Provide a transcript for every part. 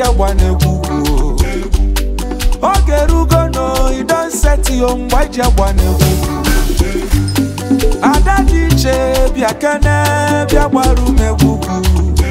wane kuku. Oge rugo no, you don't set your mwaja wane kuku. Ada diche biakene biawarume kuku.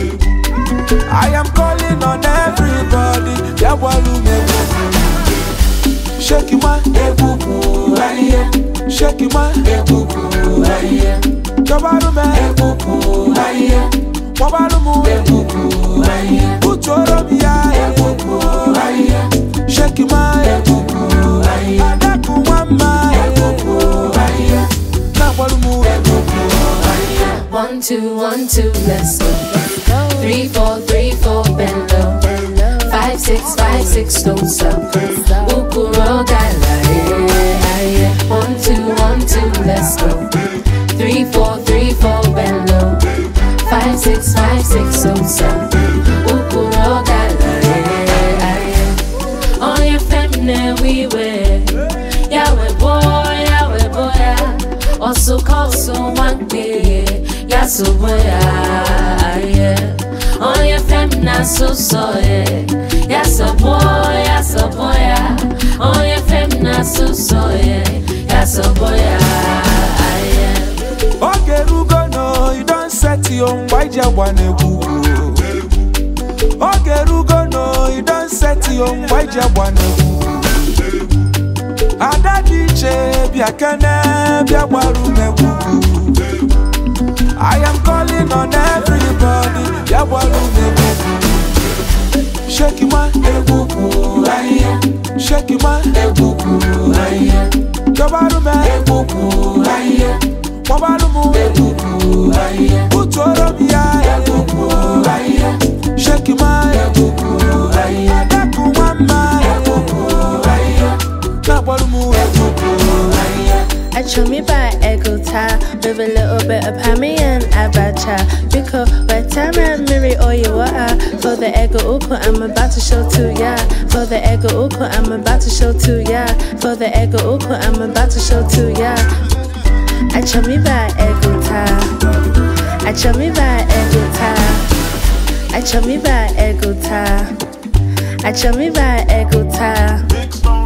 I am calling on everybody, biawarume kuku. Shake my ebuku, aye. Shake my ebuku, aye. Kabarume ebuku, aye. Wabarumu ebuku, aye. Utoromiya ebuku, aye. Shake my ebuku, aye. Adaku mama ebuku, aye. Nabarumu ebuku, aye. 1 2 1 2, let's go. 3 4 3 4, bend low. 5 6 5 6, don't stop. Ukuro gala, yeah. 1 2 1 2, let's go. 3 4 3 4, bend low. 5 6 5 6, don't stop. Ukuro gala, yeah. On your feminine we wear. Yahweh boy, yeah. Also call someone day, yeah, so boy, yeah. On your feminine so yeah. Yes a boy, yeah. On your feminine so yeah. Yes a boy, yeah. Oge rugo no, you don't set your mwaja wane kuku. Oge rugo no, you don't set your mwaja wane kuku. Ada diche biakene biawarume kuku. I am calling on everybody, biawarume kuku. Shake my ebuku, aye. Shake my ebuku, aye. Kabarume ebuku, aye. Wabarumu ebuku, aye. Utoromiya ebuku, aye. Shake my ebuku, aye. Adaku mama ebuku, aye. Nabarumu ebuku, aye. I chew me by Egota with a little bit of hammy and abacha. Because by time I marry all you are for the ego uko, I'm about to show to ya. For the ego uko, I'm about to show to ya. For the ego uko, I'm about to show to ya. I chew me by Egota. I chew me by Egota. I chew me by Egota. I chew me by Egota.